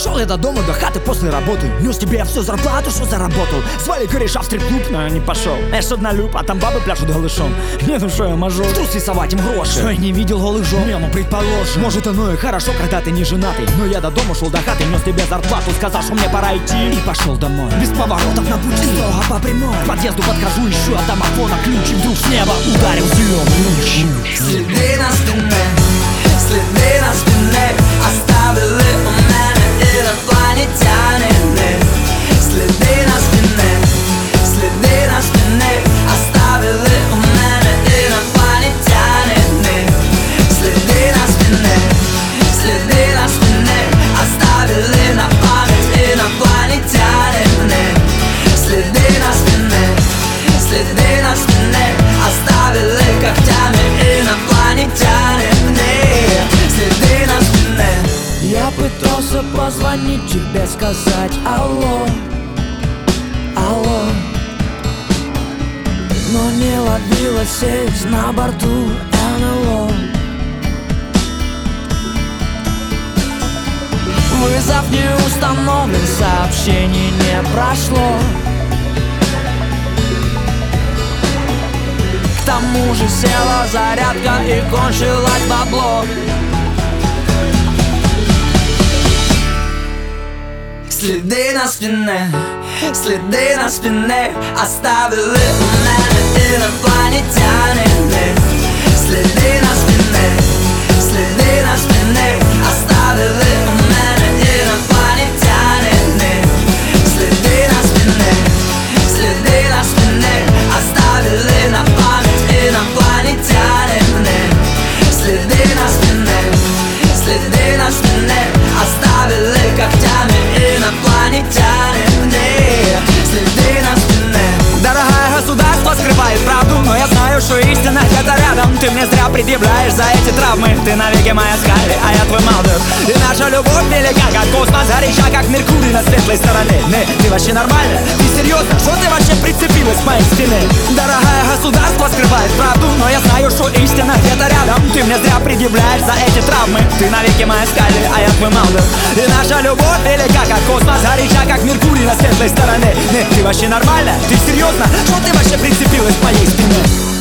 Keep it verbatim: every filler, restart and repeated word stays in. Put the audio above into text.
Шел я до дома, до хаты после работы. Нес тебе я всю зарплату, что заработал. Звали кореша в стрип-клуб, но я не пошел. Я ж однолюб, а там бабы пляшут голышом. Не, ну шо я мажор, в трусы совать им гроши. Что я не видел голых жен? Не, ну предположим. Может оно и хорошо, когда ты не женатый. Но я до дома шел до хаты, нес тебе зарплату. Сказал, что мне пора идти, и пошел домой. Без поворотов на пути, строго по прямой. К подъезду подхожу, ищу от домофона ключ. И вдруг с неба ударил зеленый луч. Следы на спине, следы на спине оставили у меня инопланетяне. Следы на спине, следы на спине оставили у меня инопланетяне. Следы на спине, следы на спине оставили на память инопланетяне. Следы на спине, следы на спине оставили когтями инопланетяне. Следы на спине. Я пытался позвонить тебе, сказать алло, алло, но не ловила сеть на борту эн эл о. Вызов не установлен, сообщение не прошло. К тому же села зарядка и кончилась бабло. Следы на спине, следы на спине оставили у меня инопланетяне. Следы на спине, следы на спине оставили у меня инопланетяне. Следы на спине, следы на спине оставили на память инопланетяне. Следы на спине, следы на спине оставили когтями инопланетяне. Следы на спине. Дорогая, государство скрывает правду, но я знаю, что истина где-то рядом. Ты мне зря предъявляешь за эти травмы. Ты навеки моя Скайли, а я твой Малдер. И наша любовь велика, как космос, горяча, как Меркурий на светлой стороне. Не, ты вообще нормально? Ты серьезно? Что ты вообще прицепилась к моей стене? Дорогая, государство скрывает правду, но я знаю, что истина где-то рядом. Ты мне зря предъявляешь за эти травмы. Ты навеки моя Скайли, а я твой Малдер. И наша любовь велика, как космос, горяча, как Меркурий на светлой стороне. Не, ты вообще нормально? Ты серьезно? Что ты вообще прицепилась к моей спине?